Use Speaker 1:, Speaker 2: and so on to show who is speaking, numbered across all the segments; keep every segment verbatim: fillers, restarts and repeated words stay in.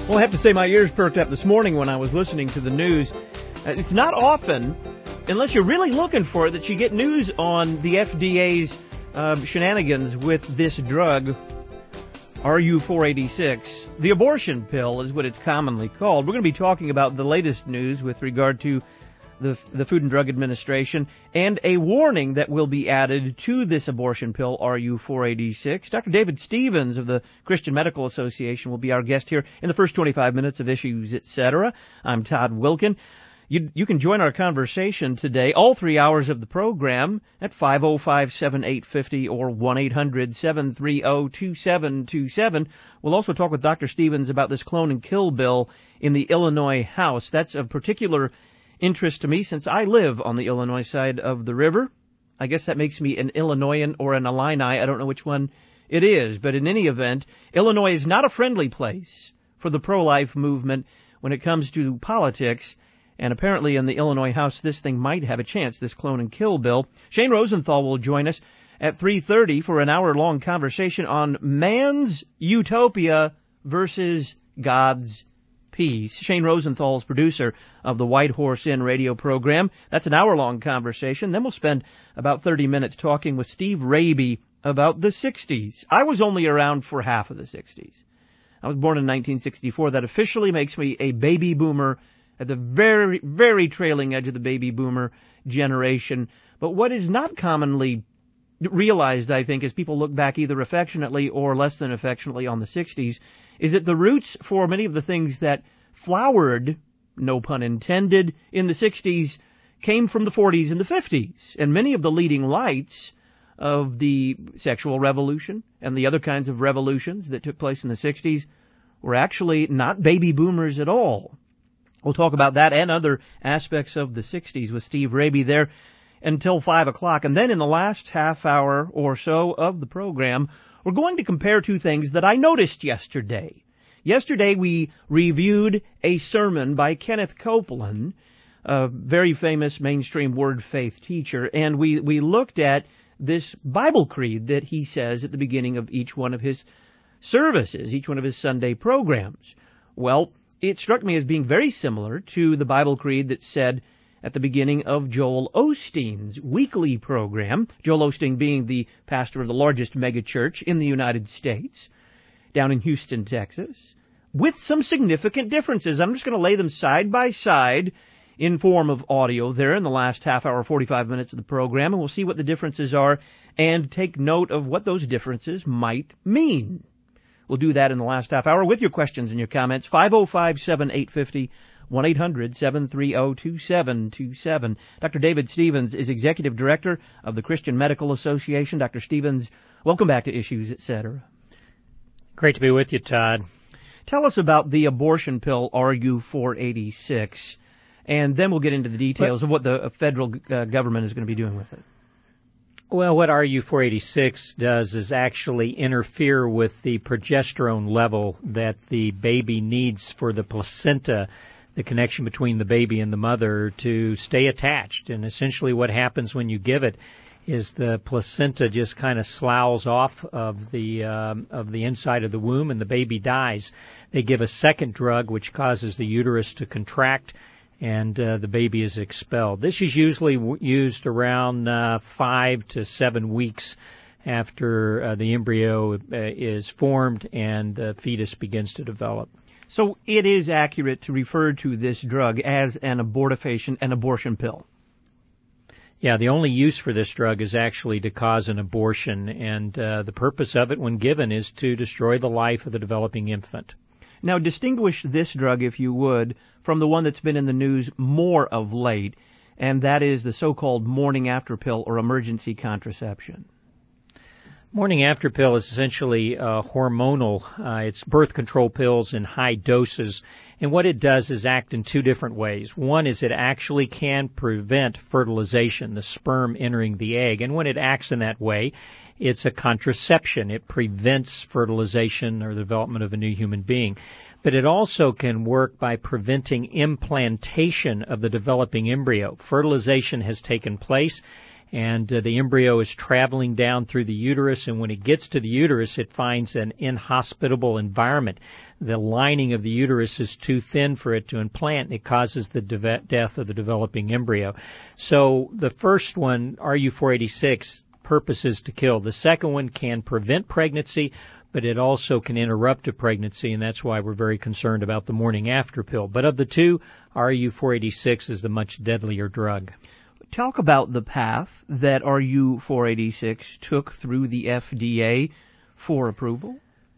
Speaker 1: Well, I have to say my ears perked up this morning when I was listening to the news. Uh, It's not often, unless you're really looking for it, that you get news on the F D A's uh, shenanigans with this drug, R U four eighty-six. The abortion pill is what it's commonly called. We're going to be talking about the latest news with regard to the the Food and Drug Administration and a warning that will be added to this abortion pill, R U four eighty-six. Doctor David Stevens of the Christian Medical Association will be our guest here in the first twenty-five minutes of Issues, et cetera. I'm Todd Wilkin. You, you can join our conversation today, all three hours of the program, at five oh five, seven eight five oh or one eight hundred, seven three oh, two seven two seven. We'll also talk with Doctor Stevens about this clone and kill bill in the Illinois House. That's of particular interest to me since I live on the Illinois side of the river. I guess that makes me an Illinoisan or an Illini. I don't know which one it is, but in any event, Illinois is not a friendly place for the pro-life movement when it comes to politics. And apparently in the Illinois House, this thing might have a chance, this clone and kill bill. Shane Rosenthal will join us at three thirty for an hour-long conversation on man's utopia versus God's peace. Shane Rosenthal is producer of the White Horse Inn radio program. That's an hour-long conversation. Then we'll spend about thirty minutes talking with Steve Raby about the sixties. I was only around for half of the sixties. I was born in nineteen sixty-four. That officially makes me a baby boomer at the very, very trailing edge of the baby boomer generation. But what is not commonly realized, I think, as people look back either affectionately or less than affectionately on the sixties, is that the roots for many of the things that flowered, no pun intended, in the sixties came from the forties and the fifties. And many of the leading lights of the sexual revolution and the other kinds of revolutions that took place in the sixties were actually not baby boomers at all. We'll talk about that and other aspects of the sixties with Steve Raby there until five o'clock. And then in the last half hour or so of the program, we're going to compare two things that I noticed yesterday. Yesterday we reviewed a sermon by Kenneth Copeland, a very famous mainstream word faith teacher, and we, we looked at this Bible creed that he says at the beginning of each one of his services, each one of his Sunday programs. Well, it struck me as being very similar to the Bible creed that's said at the beginning of Joel Osteen's weekly program, Joel Osteen being the pastor of the largest megachurch in the United States, down in Houston, Texas, with some significant differences. I'm just going to lay them side by side in form of audio there in the last half hour, forty-five minutes of the program, and we'll see what the differences are and take note of what those differences might mean. We'll do that in the last half hour with your questions and your comments. five oh five, seven eight five oh, one eight hundred, seven three oh, two seven two seven. Doctor David Stevens is Executive Director of the Christian Medical Association. Doctor Stevens, welcome back to Issues, et cetera.
Speaker 2: Great to be with you, Todd.
Speaker 1: Tell us about the abortion pill, R U four eighty-six, and then we'll get into the details but, of what the federal uh, government is going to be doing with it.
Speaker 2: Well, what R U four eighty-six does is actually interfere with the progesterone level that the baby needs for the placenta, the connection between the baby and the mother, to stay attached. And essentially what happens when you give it is the placenta just kind of sloughs off of the um, of the inside of the womb and the baby dies. They give a second drug which causes the uterus to contract, and uh, the baby is expelled. This is usually w- used around uh, five to seven weeks after uh, the embryo uh, is formed and the fetus begins to develop.
Speaker 1: So it is accurate to refer to this drug as an abortifacient, an abortion pill.
Speaker 2: Yeah, the only use for this drug is actually to cause an abortion, and uh, the purpose of it when given is to destroy the life of the developing infant.
Speaker 1: Now, distinguish this drug, if you would, from the one that's been in the news more of late, and that is the so-called morning after pill or emergency contraception.
Speaker 2: Morning after pill is essentially uh, hormonal. Uh, it's birth control pills in high doses, and what it does is act in two different ways. One is it actually can prevent fertilization, the sperm entering the egg, and when it acts in that way, it's a contraception. It prevents fertilization or the development of a new human being. But it also can work by preventing implantation of the developing embryo. Fertilization has taken place, And uh, the embryo is traveling down through the uterus, and when it gets to the uterus, it finds an inhospitable environment. The lining of the uterus is too thin for it to implant, and it causes the de- death of the developing embryo. So the first one, R U four eighty-six, purpose is to kill. The second one can prevent pregnancy, but it also can interrupt a pregnancy, and that's why we're very concerned about the morning after pill. But of the two, R U four eighty-six is the much deadlier drug.
Speaker 1: Talk about the path that R U four eighty-six took through the F D A for approval.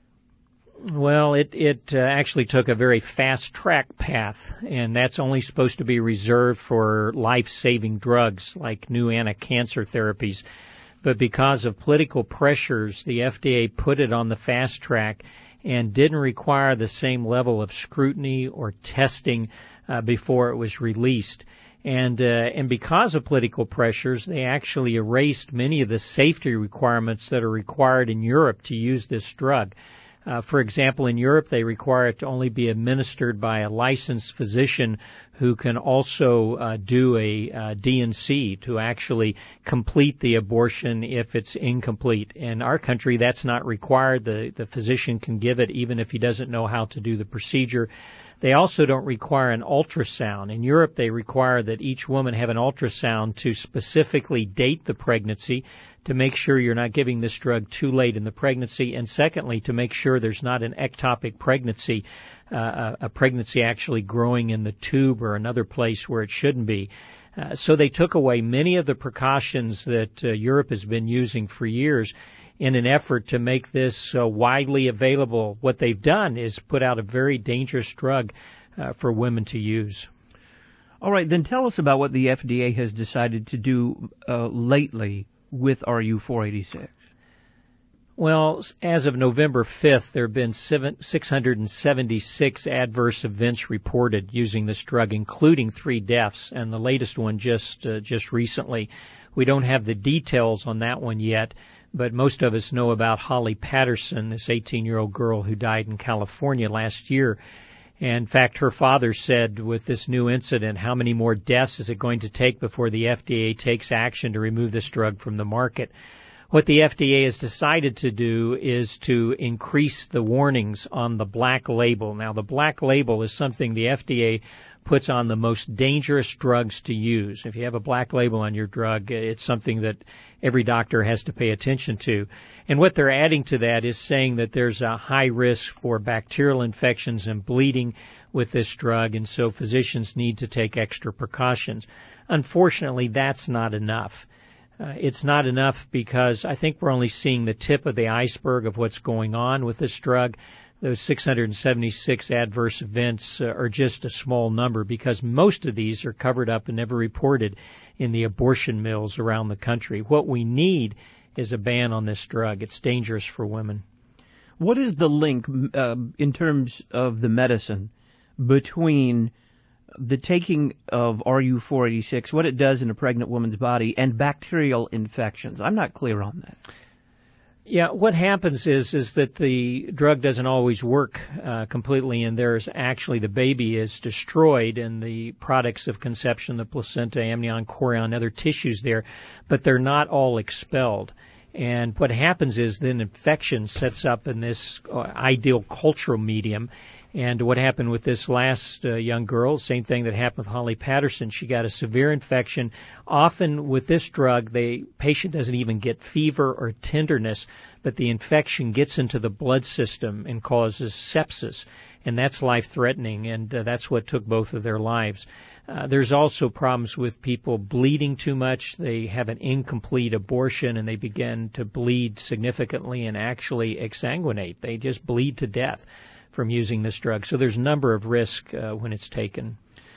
Speaker 2: Well, it, it uh, actually took a very fast-track path, and that's only supposed to be reserved for life-saving drugs like new anti-cancer therapies. But because of political pressures, the F D A put it on the fast track and didn't require the same level of scrutiny or testing uh, before it was released. And uh, and because of political pressures, they actually erased many of the safety requirements that are required in Europe to use this drug. Uh, for example, in Europe, they require it to only be administered by a licensed physician who can also uh, do a uh, D and C to actually complete the abortion if it's incomplete. In our country, that's not required. The, the physician can give it even if he doesn't know how to do the procedure. They also don't require an ultrasound. In Europe, they require that each woman have an ultrasound to specifically date the pregnancy, to make sure you're not giving this drug too late in the pregnancy, and secondly, to make sure there's not an ectopic pregnancy, uh, a pregnancy actually growing in the tube or another place where it shouldn't be. Uh, so they took away many of the precautions that uh, Europe has been using for years in an effort to make this uh, widely available. What they've done is put out a very dangerous drug uh, for women to use.
Speaker 1: All right, then tell us about what the F D A has decided to do uh, lately with R U four eighty-six.
Speaker 2: Well, as of November fifth, there have been six hundred seventy-six adverse events reported using this drug, including three deaths, and the latest one just uh, just recently. We don't have the details on that one yet, but most of us know about Holly Patterson, this eighteen-year-old girl who died in California last year. And in fact, her father said with this new incident, how many more deaths is it going to take before the F D A takes action to remove this drug from the market? What the F D A has decided to do is to increase the warnings on the black label. Now, the black label is something the F D A puts on the most dangerous drugs to use. If you have a black label on your drug, it's something that every doctor has to pay attention to. And what they're adding to that is saying that there's a high risk for bacterial infections and bleeding with this drug, and so physicians need to take extra precautions. Unfortunately, that's not enough. Uh, it's not enough because I think we're only seeing the tip of the iceberg of what's going on with this drug. Those six hundred seventy-six adverse events uh, are just a small number because most of these are covered up and never reported in the abortion mills around the country. What we need is a ban on this drug. It's dangerous for women.
Speaker 1: What is the link uh, in terms of the medicine between the taking of R U four eighty-six, what it does in a pregnant woman's body, and bacterial infections? I'm not clear on that.
Speaker 2: Yeah, what happens is is that the drug doesn't always work uh, completely, and there's actually the baby is destroyed in the products of conception, the placenta, amnion, chorion, other tissues there, but they're not all expelled. And what happens is then infection sets up in this uh, ideal cultural medium. And what happened with this last uh, young girl, same thing that happened with Holly Patterson. She got a severe infection. Often with this drug, the patient doesn't even get fever or tenderness, but the infection gets into the blood system and causes sepsis, and that's life-threatening, and uh, that's what took both of their lives. Uh, there's also problems with people bleeding too much. They have an incomplete abortion, and they begin to bleed significantly and actually exsanguinate. They just bleed to death from using this drug. So there's a number of risks uh, when it's taken.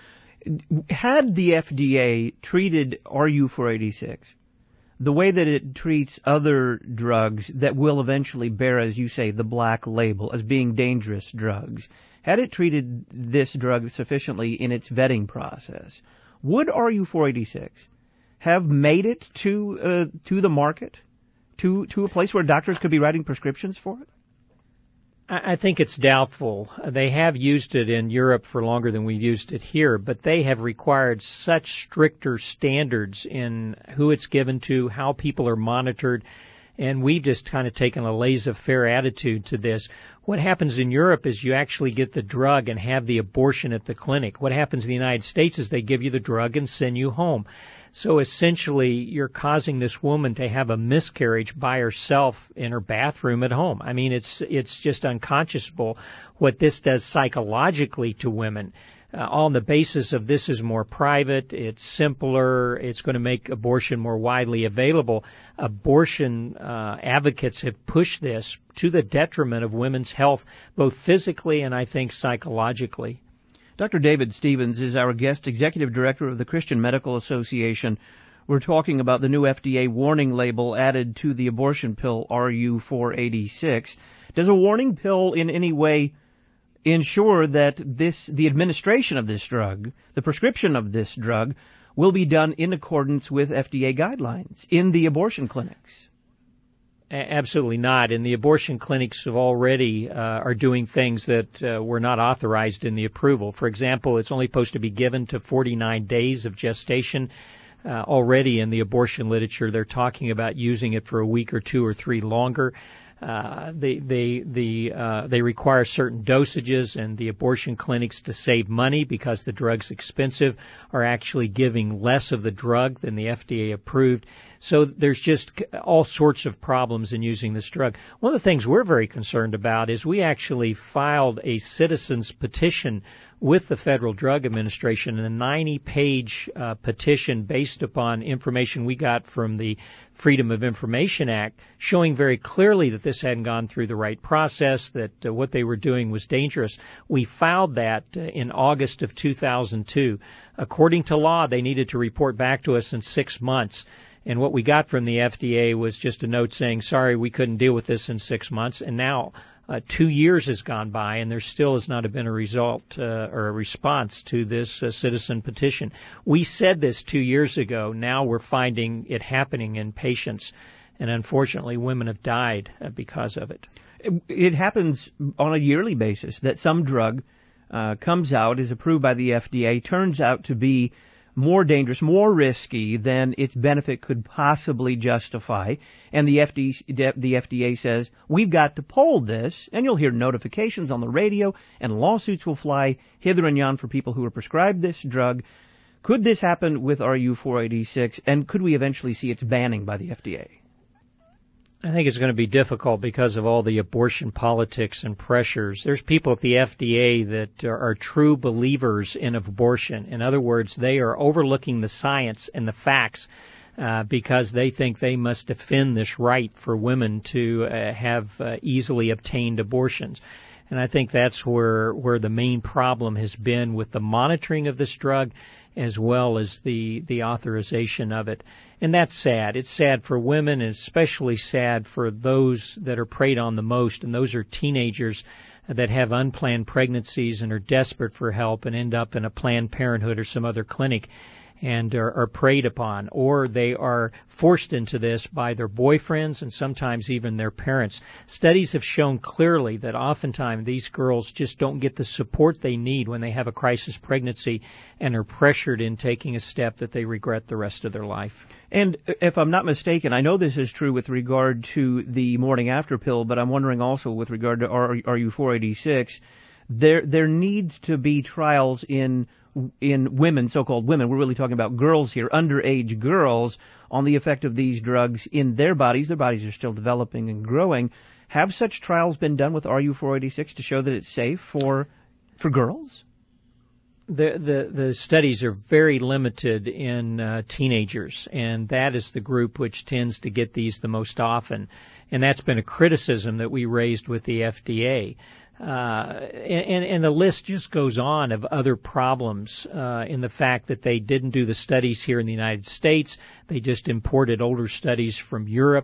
Speaker 1: Had the F D A treated R U four eighty-six the way that it treats other drugs that will eventually bear, as you say, the black label as being dangerous drugs, had it treated this drug sufficiently in its vetting process, would R U four eighty-six have made it to uh, to the market, to to a place where doctors could be writing prescriptions for it?
Speaker 2: I think it's doubtful. They have used it in Europe for longer than we've used it here, but they have required such stricter standards in who it's given to, how people are monitored, and we've just kind of taken a laissez-faire attitude to this. What happens in Europe is you actually get the drug and have the abortion at the clinic. What happens in the United States is they give you the drug and send you home. So essentially, you're causing this woman to have a miscarriage by herself in her bathroom at home. I mean, it's it's just unconscionable what this does psychologically to women. Uh, on the basis of this is more private, it's simpler, it's going to make abortion more widely available. Abortion uh, advocates have pushed this to the detriment of women's health, both physically and I think psychologically.
Speaker 1: Doctor David Stevens is our guest, Executive Director of the Christian Medical Association. We're talking about the new F D A warning label added to the abortion pill R U four eighty-six. Does a warning pill in any way ensure that this, the administration of this drug, the prescription of this drug, will be done in accordance with F D A guidelines in the abortion clinics?
Speaker 2: Absolutely not. And the abortion clinics have already uh, are doing things that uh, were not authorized in the approval. For example, it's only supposed to be given to forty-nine days of gestation. Uh, already in the abortion literature, they're talking about using it for a week or two or three longer. Uh, they they the uh, they require certain dosages, and the abortion clinics, to save money because the drug's expensive, are actually giving less of the drug than the F D A approved. So there's just all sorts of problems in using this drug. One of the things we're very concerned about is we actually filed a citizens petition with the Federal Drug Administration, a ninety-page uh, petition based upon information we got from the Freedom of Information Act, showing very clearly that this hadn't gone through the right process, that uh, what they were doing was dangerous. We filed that uh, in August of two thousand two. According to law, they needed to report back to us in six months. And what we got from the F D A was just a note saying, sorry, we couldn't deal with this in six months. And now uh, two years has gone by, and there still has not been a result uh, or a response to this uh, citizen petition. We said this two years ago. Now we're finding it happening in patients. And unfortunately, women have died uh, because of it.
Speaker 1: It, it happens on a yearly basis that some drug uh, comes out, is approved by the F D A, turns out to be more dangerous, more risky than its benefit could possibly justify. And the F D A, the F D A says, we've got to pull this, and you'll hear notifications on the radio, and lawsuits will fly hither and yon for people who are prescribed this drug. Could this happen with R U four eighty-six, and could we eventually see its banning by the F D A?
Speaker 2: I think it's going to be difficult because of all the abortion politics and pressures. There's people at the F D A that are, are true believers in abortion. In other words, they are overlooking the science and the facts uh, because they think they must defend this right for women to uh, have uh, easily obtained abortions. And I think that's where where the main problem has been with the monitoring of this drug, as well as the, the authorization of it. And that's sad. It's sad for women, and especially sad for those that are preyed on the most, and those are teenagers that have unplanned pregnancies and are desperate for help and end up in a Planned Parenthood or some other clinic and are, are preyed upon, or they are forced into this by their boyfriends and sometimes even their parents. Studies have shown clearly that oftentimes these girls just don't get the support they need when they have a crisis pregnancy and are pressured in taking a step that they regret the rest of their life.
Speaker 1: And if I'm not mistaken, I know this is true with regard to the morning after pill, but I'm wondering also with regard to R U four eighty-six, there there needs to be trials in in women, so-called women, we're really talking about girls here, underage girls, on the effect of these drugs in their bodies. Their bodies are still developing and growing. Have such trials been done with R U four eighty-six to show that it's safe for for girls?
Speaker 2: The, the the studies are very limited in uh, teenagers, and that is the group which tends to get these the most often. And that's been a criticism that we raised with the F D A. Uh, and, and the list just goes on of other problems uh, in the fact that they didn't do the studies here in the United States. They just imported older studies from Europe.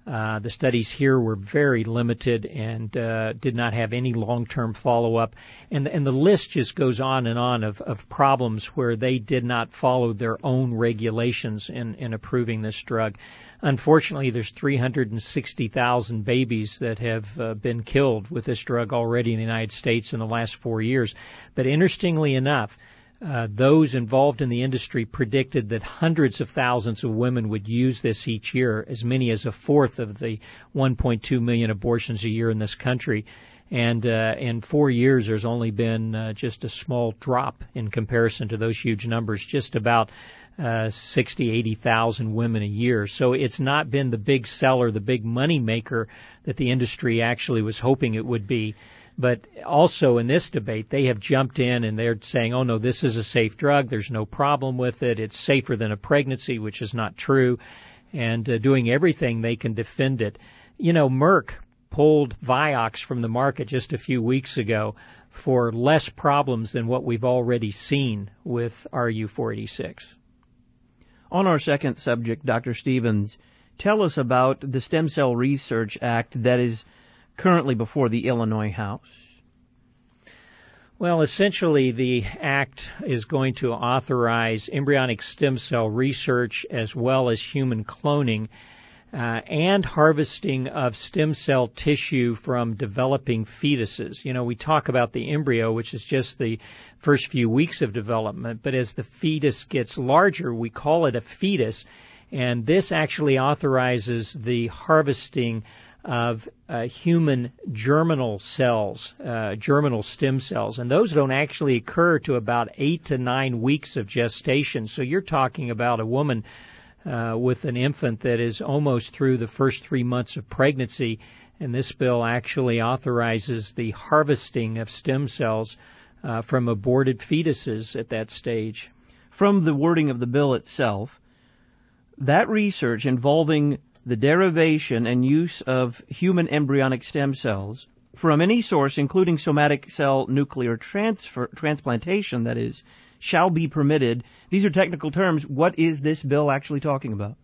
Speaker 2: Uh, the studies here were very limited and uh, did not have any long-term follow-up. And, and the list just goes on and on of, of problems where they did not follow their own regulations in, in approving this drug. Unfortunately, there's three hundred sixty thousand babies that have uh, been killed with this drug already in the United States in the last four years. But interestingly enough, Uh, those involved in the industry predicted that hundreds of thousands of women would use this each year, as many as a fourth of the one point two million abortions a year in this country. And uh, in four years, there's only been uh, just a small drop in comparison to those huge numbers, just about uh, sixty, eighty thousand women a year. So it's not been the big seller, the big money maker that the industry actually was hoping it would be. But also in this debate, they have jumped in and they're saying, oh, no, this is a safe drug. There's no problem with it. It's safer than a pregnancy, which is not true, and uh, doing everything they can defend it. You know, Merck pulled Vioxx from the market just a few weeks ago for less problems than what we've already seen with R U four eighty-six.
Speaker 1: On our second subject, Doctor Stevens, tell us about the Stem Cell Research Act that is currently before the Illinois House.
Speaker 2: Well, essentially, the act is going to authorize embryonic stem cell research as well as human cloning uh, and harvesting of stem cell tissue from developing fetuses. You know, we talk about the embryo, which is just the first few weeks of development, but as the fetus gets larger, we call it a fetus, and this actually authorizes the harvesting of uh, human germinal cells, uh, germinal stem cells, and those don't actually occur to about eight to nine weeks of gestation. So you're talking about a woman uh, with an infant that is almost through the first three months of pregnancy, and this bill actually authorizes the harvesting of stem cells uh, from aborted fetuses at that stage.
Speaker 1: From the wording of the bill itself, that research involving the derivation and use of human embryonic stem cells from any source, including somatic cell nuclear transfer, transplantation, that is, shall be permitted. These are technical terms. What is this bill actually talking about?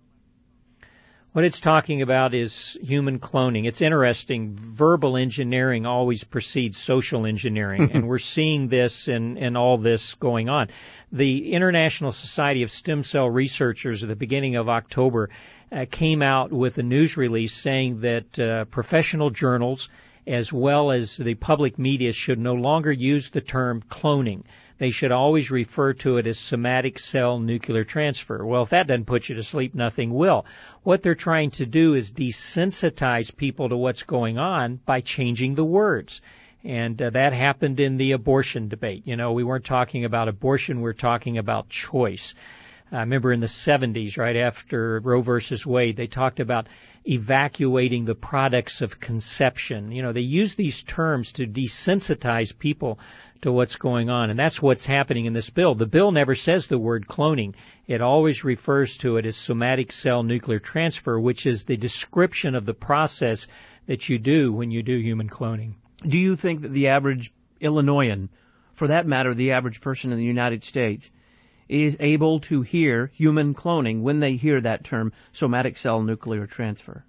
Speaker 2: What it's talking about is human cloning. It's interesting. Verbal engineering always precedes social engineering, and we're seeing this in, in all this going on. The International Society of Stem Cell Researchers at the beginning of October uh, came out with a news release saying that uh, professional journals as well as the public media should no longer use the term cloning. They should always refer to it as somatic cell nuclear transfer. Well, if that doesn't put you to sleep, nothing will. What they're trying to do is desensitize people to what's going on by changing the words. And uh, that happened in the abortion debate. You know, we weren't talking about abortion, we're talking about choice. I remember in the seventies, right after Roe versus Wade, they talked about evacuating the products of conception. You know, they use these terms to desensitize people to what's going on, and that's what's happening in this bill. The bill never says the word cloning. It always refers to it as somatic cell nuclear transfer, which is the description of the process that you do when you do human cloning.
Speaker 1: Do you think that the average Illinoisan, for that matter, the average person in the United States, is able to hear human cloning when they hear that term, somatic cell nuclear transfer?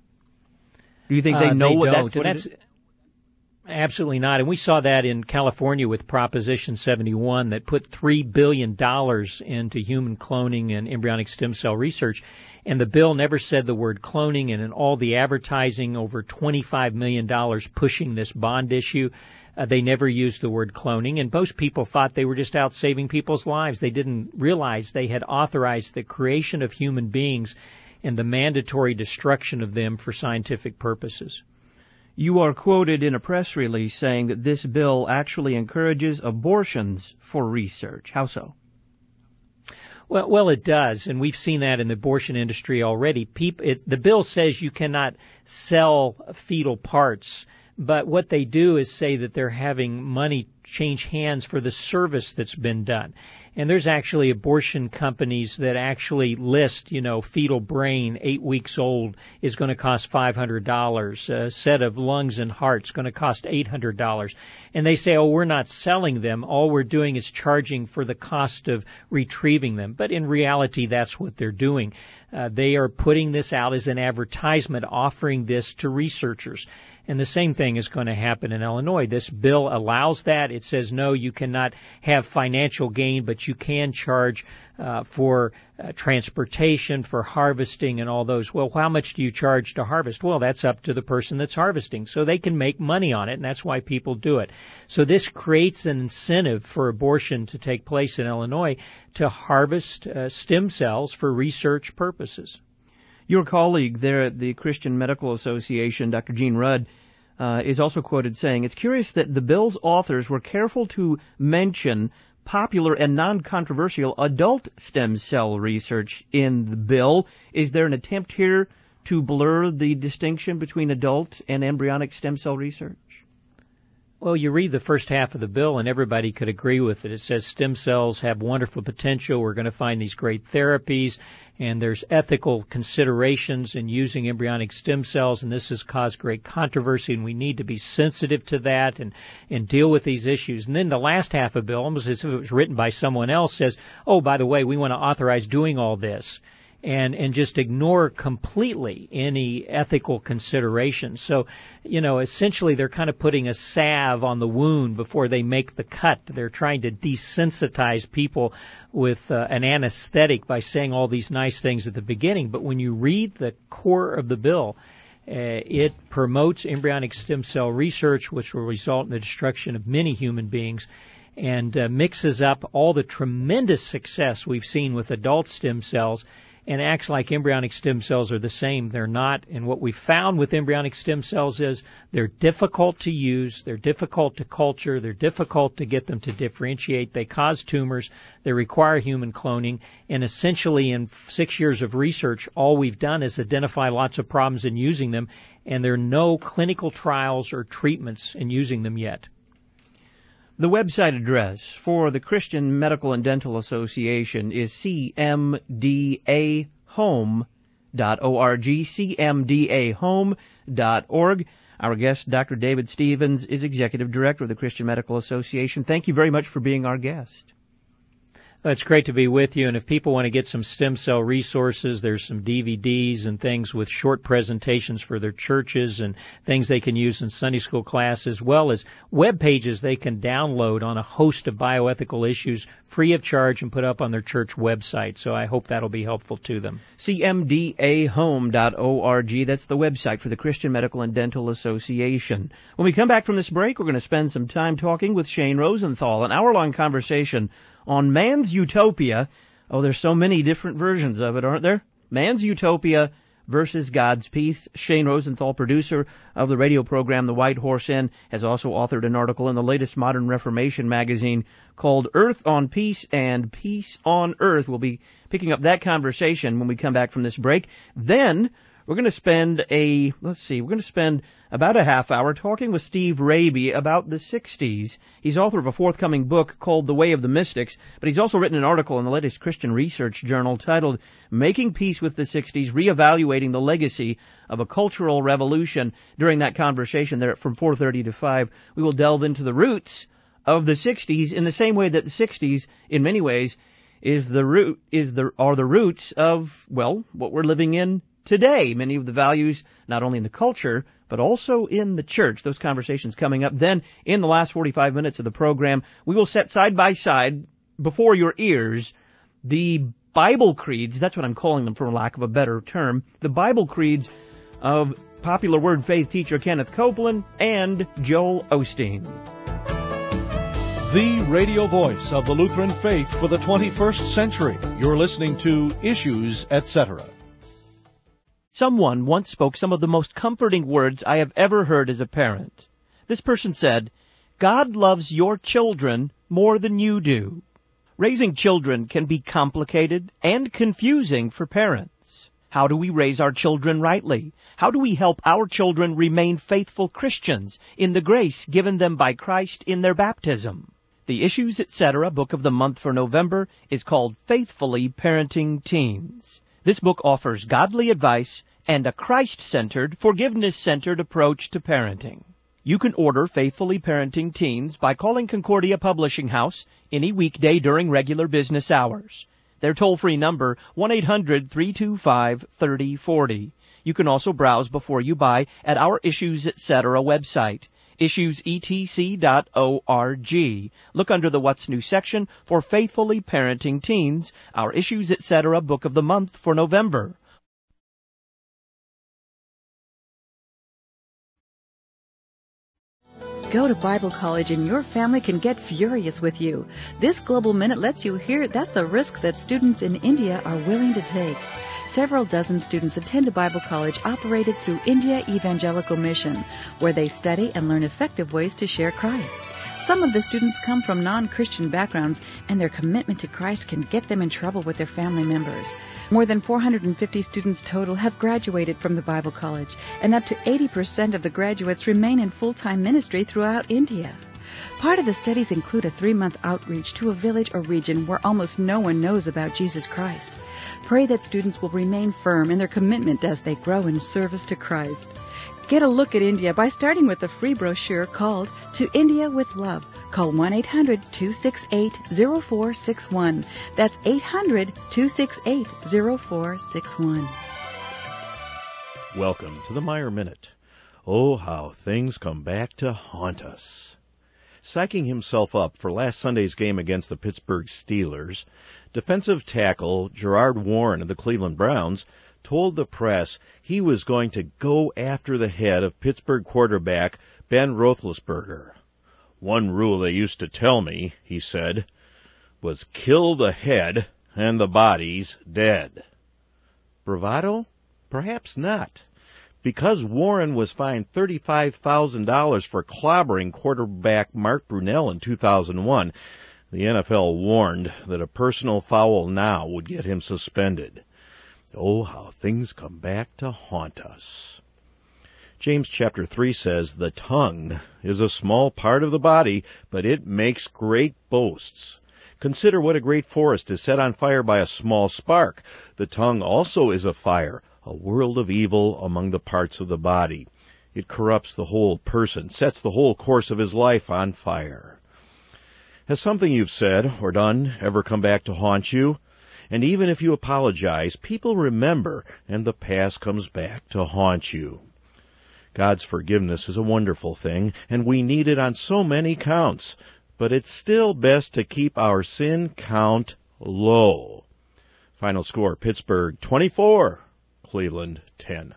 Speaker 1: Do you think they
Speaker 2: uh,
Speaker 1: know
Speaker 2: they
Speaker 1: what
Speaker 2: don't.
Speaker 1: that's going to do?
Speaker 2: Absolutely not. And we saw that in California with Proposition seventy-one that put three billion dollars into human cloning and embryonic stem cell research. And the bill never said the word cloning, and in all the advertising, over twenty-five million dollars pushing this bond issue, uh, they never used the word cloning. And most people thought they were just out saving people's lives. They didn't realize they had authorized the creation of human beings and the mandatory destruction of them for scientific purposes.
Speaker 1: You are quoted in a press release saying that this bill actually encourages abortions for research. How so?
Speaker 2: Well, well, it does, and we've seen that in the abortion industry already. People, it, the bill says you cannot sell fetal parts, but what they do is say that they're having money change hands for the service that's been done. And there's actually abortion companies that actually list, you know, fetal brain, eight weeks old, is going to cost five hundred dollars. A set of lungs and hearts going to cost eight hundred dollars. And they say, oh, we're not selling them. All we're doing is charging for the cost of retrieving them. But in reality, that's what they're doing. Uh, they are putting this out as an advertisement, offering this to researchers. And the same thing is going to happen in Illinois. This bill allows that. It says, no, you cannot have financial gain, but you can charge uh, for uh, transportation, for harvesting, and all those. Well, how much do you charge to harvest? Well, that's up to the person that's harvesting. So they can make money on it, and that's why people do it. So this creates an incentive for abortion to take place in Illinois to harvest uh, stem cells for research purposes.
Speaker 1: Your colleague there at the Christian Medical Association, Doctor Gene Rudd, uh, is also quoted saying, it's curious that the bill's authors were careful to mention popular and non-controversial adult stem cell research in the bill. Is there an attempt here to blur the distinction between adult and embryonic stem cell research?
Speaker 2: Well, you read the first half of the bill and everybody could agree with it. It says stem cells have wonderful potential. We're going to find these great therapies, and there's ethical considerations in using embryonic stem cells, and this has caused great controversy, and we need to be sensitive to that and, and deal with these issues. And then the last half of the bill, almost as if it was written by someone else, says, oh, by the way, we want to authorize doing all this. And, and just ignore completely any ethical considerations. So, you know, essentially they're kind of putting a salve on the wound before they make the cut. They're trying to desensitize people with uh, an anesthetic by saying all these nice things at the beginning. But when you read the core of the bill, uh, it promotes embryonic stem cell research, which will result in the destruction of many human beings, and uh, mixes up all the tremendous success we've seen with adult stem cells and acts like embryonic stem cells are the same. They're not. And what we found with embryonic stem cells is they're difficult to use, they're difficult to culture, they're difficult to get them to differentiate, they cause tumors, they require human cloning, and essentially in six years of research, all we've done is identify lots of problems in using them, and there are no clinical trials or treatments in using them yet.
Speaker 1: The website address for the Christian Medical and Dental Association is c m d a home dot org, c m d a home dot org. Our guest, Doctor David Stevens, is Executive Director of the Christian Medical Association. Thank you very much for being our guest.
Speaker 2: It's great to be with you, and if people want to get some stem cell resources, there's some D V Ds and things with short presentations for their churches and things they can use in Sunday school class, as well as web pages they can download on a host of bioethical issues free of charge and put up on their church website. So I hope that'll be helpful to them.
Speaker 1: c m d a home dot org, that's the website for the Christian Medical and Dental Association. When we come back from this break, we're going to spend some time talking with Shane Rosenthal, an hour-long conversation on man's utopia. Oh, there's so many different versions of it, aren't there? Man's utopia versus God's peace. Shane Rosenthal, producer of the radio program The White Horse Inn, has also authored an article in the latest Modern Reformation magazine called Earth on Peace and Peace on Earth. We'll be picking up that conversation when we come back from this break. Then we're going to spend a, let's see, we're going to spend about a half hour talking with Steve Raby about the sixties. He's author of a forthcoming book called The Way of the Mystics, but he's also written an article in the latest Christian Research Journal titled Making Peace with the sixties, Reevaluating the Legacy of a Cultural Revolution. During that conversation there from four thirty to five, we will delve into the roots of the sixties in the same way that the sixties, in many ways, is the root, is the, are the roots of, well, what we're living in today. Many of the values, not only in the culture, but also in the church. Those conversations coming up. Then, in the last forty-five minutes of the program, we will set side by side, before your ears, the Bible creeds, that's what I'm calling them for lack of a better term, the Bible creeds of popular word faith teacher Kenneth Copeland and Joel Osteen.
Speaker 3: The radio voice of the Lutheran faith for the twenty-first century. You're listening to Issues, et cetera.
Speaker 1: Someone once spoke some of the most comforting words I have ever heard as a parent. This person said, God loves your children more than you do. Raising children can be complicated and confusing for parents. How do we raise our children rightly? How do we help our children remain faithful Christians in the grace given them by Christ in their baptism? The Issues, et cetera book of the month for November is called Faithfully Parenting Teens. This book offers godly advice and a Christ-centered, forgiveness-centered approach to parenting. You can order Faithfully Parenting Teens by calling Concordia Publishing House any weekday during regular business hours. Their toll-free number, one eight hundred, three two five, three oh four oh. You can also browse before you buy at our Issues, et cetera website, issues e t c dot org. Look under the What's New section for Faithfully Parenting Teens, our Issues, et cetera book of the month for November.
Speaker 4: Go to Bible college and your family can get furious with you. This Global Minute lets you hear that's a risk that students in India are willing to take. Several dozen students attend a Bible college operated through India Evangelical Mission, where they study and learn effective ways to share Christ. Some of the students come from non-Christian backgrounds, and their commitment to Christ can get them in trouble with their family members. More than four hundred fifty students total have graduated from the Bible College, and up to eighty percent of the graduates remain in full-time ministry throughout India. Part of the studies include a three-month outreach to a village or region where almost no one knows about Jesus Christ. Pray that students will remain firm in their commitment as they grow in service to Christ. Get a look at India by starting with a free brochure called To India with Love. Call one eight hundred, two six eight, zero four six one. That's eight hundred, two six eight, zero four six one.
Speaker 3: Welcome to the Meyer Minute. Oh, how things come back to haunt us. Psyching himself up for last Sunday's game against the Pittsburgh Steelers, defensive tackle Gerard Warren of the Cleveland Browns told the press he was going to go after the head of Pittsburgh quarterback Ben Roethlisberger. One rule they used to tell me, he said, was kill the head and the body's dead. Bravado? Perhaps not. Because Warren was fined thirty-five thousand dollars for clobbering quarterback Mark Brunell in two thousand one, the N F L warned that a personal foul now would get him suspended. Oh, how things come back to haunt us. James chapter three says, the tongue is a small part of the body, but it makes great boasts. Consider what a great forest is set on fire by a small spark. The tongue also is a fire, a world of evil among the parts of the body. It corrupts the whole person, sets the whole course of his life on fire. Has something you've said or done ever come back to haunt you? And even if you apologize, people remember, and the past comes back to haunt you. God's forgiveness is a wonderful thing, and we need it on so many counts. But it's still best to keep our sin count low. Final score, Pittsburgh twenty-four, Cleveland ten.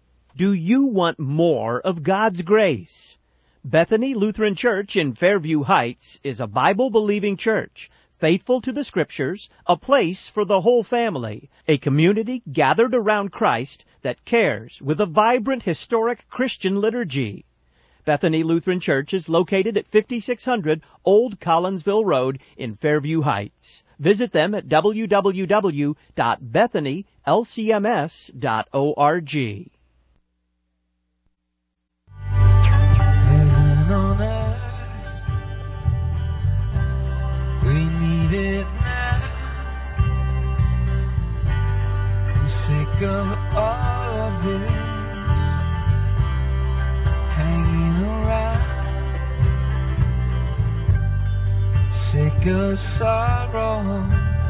Speaker 1: Do you want more of God's grace? Bethany Lutheran Church in Fairview Heights is a Bible-believing church, faithful to the Scriptures, a place for the whole family, a community gathered around Christ that cares with a vibrant historic Christian liturgy. Bethany Lutheran Church is located at fifty-six hundred Old Collinsville Road in Fairview Heights. Visit them at w w w dot bethany l c m s dot org.
Speaker 5: Heaven on earth, we need it now. I'm sick of all of this hanging around. Sick of sorrow,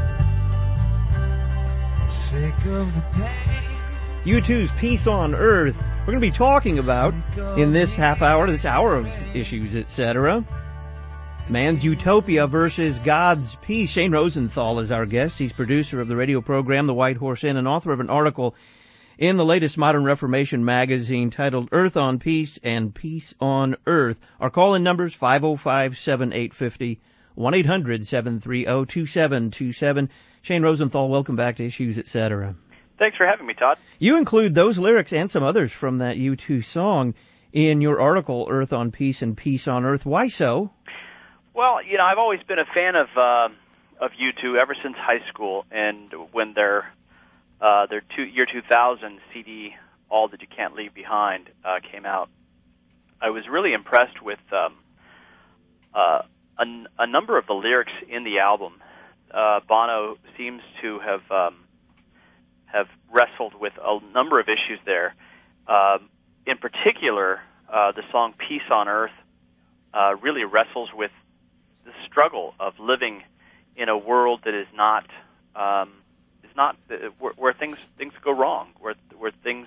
Speaker 5: sick of the pain.
Speaker 1: U two's Peace on Earth. We're going to be talking about, in this half hour, this hour of Issues, et cetera, man's utopia versus God's peace. Shane Rosenthal is our guest. He's producer of the radio program The White Horse Inn and author of an article in the latest Modern Reformation magazine titled Earth on Peace and Peace on Earth. Our call-in numbers five oh five, seven eight five oh, one eight hundred, seven three oh, two seven two seven. Shane Rosenthal, welcome back to Issues, et cetera.
Speaker 6: Thanks for having me, Todd.
Speaker 1: You include those lyrics and some others from that U two song in your article, Earth on Peace and Peace on Earth. Why so?
Speaker 6: Well, you know, I've always been a fan of uh, of U two ever since high school, and when their uh, their two, year two thousand C D, All That You Can't Leave Behind, uh, came out, I was really impressed with um, uh, a, a number of the lyrics in the album. Uh, Bono seems to have um, have wrestled with a number of issues there. Uh, in particular, uh, the song "Peace on Earth" uh, really wrestles with the struggle of living in a world that is not um, is not uh, where, where things things go wrong, where where things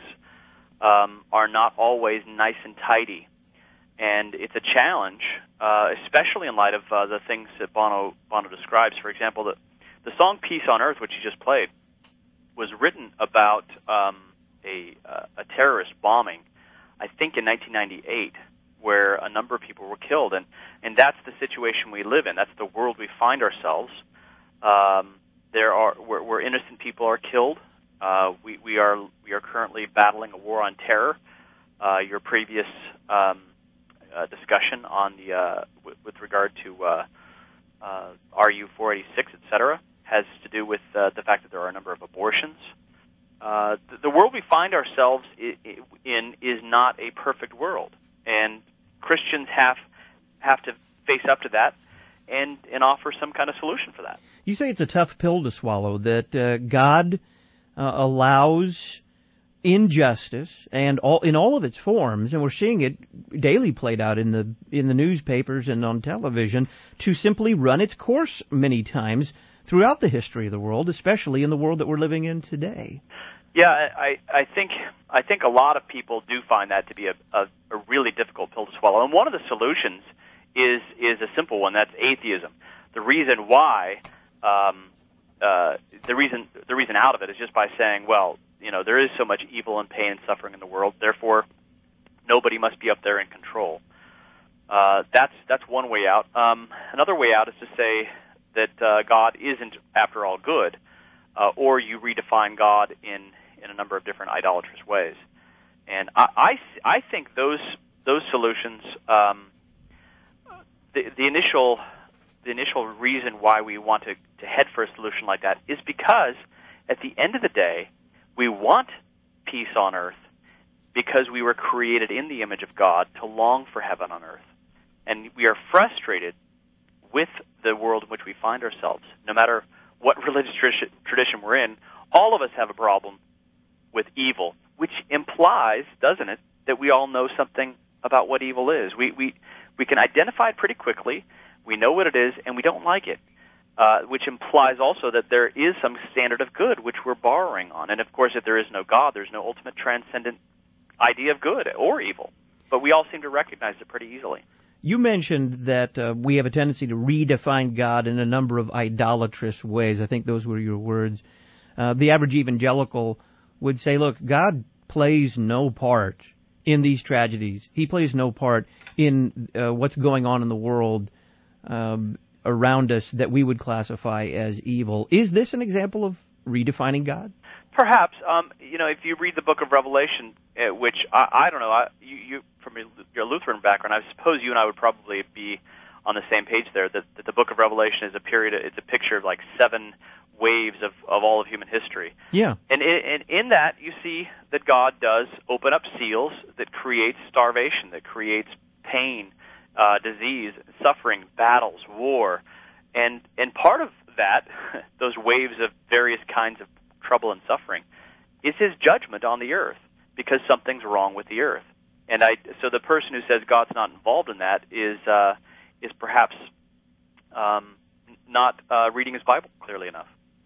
Speaker 6: um, are not always nice and tidy. And it's a challenge, uh, especially in light of uh, the things that Bono Bono describes. For example, the the song "Peace on Earth," which you just played, was written about um, a uh, a terrorist bombing, I think in nineteen ninety-eight, where a number of people were killed, and and that's the situation we live in. That's the world we find ourselves. Um, there are where, where innocent people are killed. Uh, we we are we are currently battling a war on terror. Uh, your previous um, Uh, discussion on the uh, w- with regard to uh, uh, R U four eighty-six, et cetera, has to do with uh, the fact that there are a number of abortions. Uh, the, the world we find ourselves I- I in is not a perfect world, and Christians have have to face up to that and and offer some kind of solution for that.
Speaker 1: You say it's a tough pill to swallow, that uh, God uh, allows injustice and all in all of its forms, and we're seeing it daily played out in the in the newspapers and on television, to simply run its course many times throughout the history of the world, especially in the world that we're living in today.
Speaker 6: Yeah, I, I think I think a lot of people do find that to be a, a, a really difficult pill to swallow. And one of the solutions is is a simple one. That's atheism. The reason why, um, uh, the reason the reason out of it is just by saying, well, you know, there is so much evil and pain and suffering in the world, therefore nobody must be up there in control. Uh, that's that's one way out. Um, another way out is to say that uh, God isn't, after all, good, uh, or you redefine God in, in a number of different idolatrous ways. And I, I, I think those those solutions, um, the, the initial the initial reason why we want to, to head for a solution like that is because at the end of the day, we want peace on earth because we were created in the image of God to long for heaven on earth. And we are frustrated with the world in which we find ourselves. No matter what religious tradition we're in, all of us have a problem with evil, which implies, doesn't it, that we all know something about what evil is. We we we can identify it pretty quickly, we know what it is, and we don't like it. Uh, which implies also that there is some standard of good which we're borrowing on. And, of course, if there is no God, there's no ultimate transcendent idea of good or evil. But we all seem to recognize it pretty easily.
Speaker 1: You mentioned that uh, we have a tendency to redefine God in a number of idolatrous ways. I think those were your words. Uh, the average evangelical would say, look, God plays no part in these tragedies. He plays no part in uh, what's going on in the world um around us that we would classify as evil. Is this an example of redefining God?
Speaker 6: Perhaps. Um, you know, if you read the book of Revelation, uh, which I, I don't know, I, you, you from your, your Lutheran background, I suppose you and I would probably be on the same page there. That, that the book of Revelation is a period, it's a picture of like seven waves of, of all of human history.
Speaker 1: Yeah.
Speaker 6: And in, and in that, you see that God does open up seals that creates starvation, that creates pain, Uh, disease, suffering, battles, war, and and part of that, those waves of various kinds of trouble and suffering, is His judgment on the earth because something's wrong with the earth. And I, so the person who says God's not involved in that is uh, is perhaps um, not uh, reading his Bible clearly enough.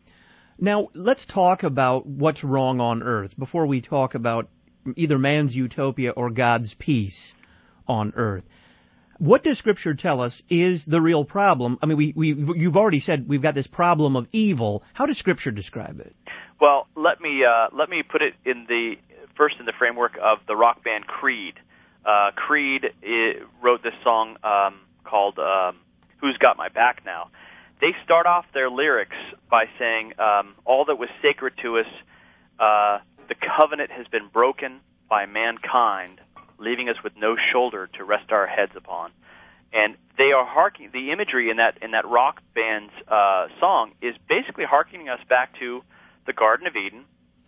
Speaker 1: Now let's talk about what's wrong on earth before we talk about either man's utopia or God's peace on earth. What does Scripture tell us is the real problem? I mean, we, we, you've already said we've got this problem of evil. How does Scripture describe it?
Speaker 6: Well, let me uh, let me put it in the first in the framework of the rock band Creed. Uh, Creed it, wrote this song um, called um, "Who's Got My Back Now." They start off their lyrics by saying, um, "All that was sacred to us, uh, the covenant has been broken by mankind, leaving us with no shoulder to rest our heads upon." And they are harking. The imagery in that in that rock band's uh, song is basically harkening us back to the Garden of Eden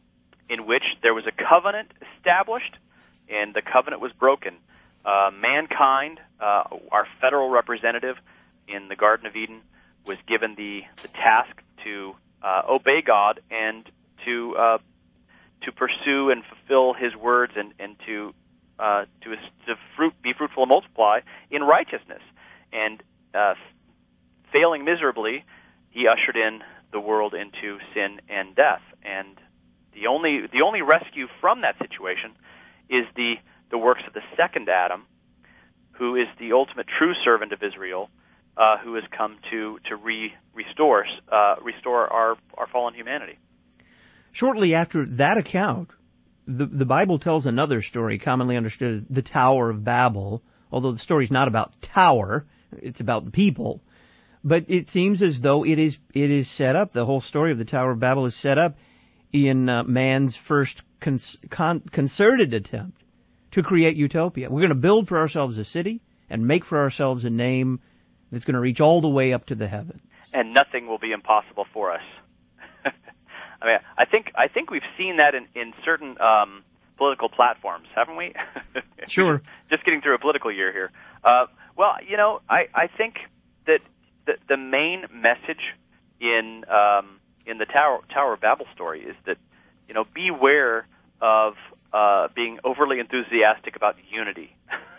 Speaker 6: in which there was a covenant established, and the covenant was broken. Uh, mankind, uh, our federal representative in the Garden of Eden, was given the, the task to uh, obey God and to uh, to pursue and fulfill His words and and to uh, to to fruit, be fruitful and multiply in righteousness. And uh, failing miserably, He ushered in the world into sin and death. And the only the only rescue from that situation is the the works of the second Adam, who is the ultimate true servant of Israel, uh, who has come to to re, restore uh, restore our our fallen humanity.
Speaker 1: Shortly after that account, the the Bible tells another story, commonly understood as the Tower of Babel. Although the story's not about tower, it's about the people. But it seems as though it is it is set up. The whole story of the Tower of Babel is set up in uh, man's first con- con- concerted attempt to create utopia. We're going to build for ourselves a city and make for ourselves a name that's going to reach all the way up to the heavens.
Speaker 6: And nothing will be impossible for us. I mean, I think I think we've seen that in, in certain um, political platforms, haven't we?
Speaker 1: Sure.
Speaker 6: Just getting through a political year here. Uh, well, you know, I, I think that the, the main message in um, in the Tower Tower of Babel story is that, you know, beware of uh, being overly enthusiastic about unity.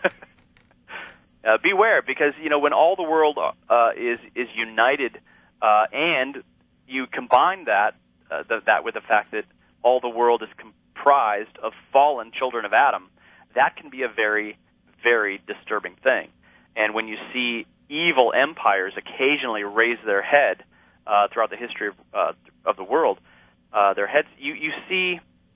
Speaker 6: uh, beware, because, you know, when all the world uh, is is united, uh, and you combine that uh, the, that with the fact that all the world is comprised of fallen children of Adam, that can be a very, very disturbing thing. And when you see evil empires occasionally raise their head uh, throughout the history of, uh, of the world, uh, their heads, you, you see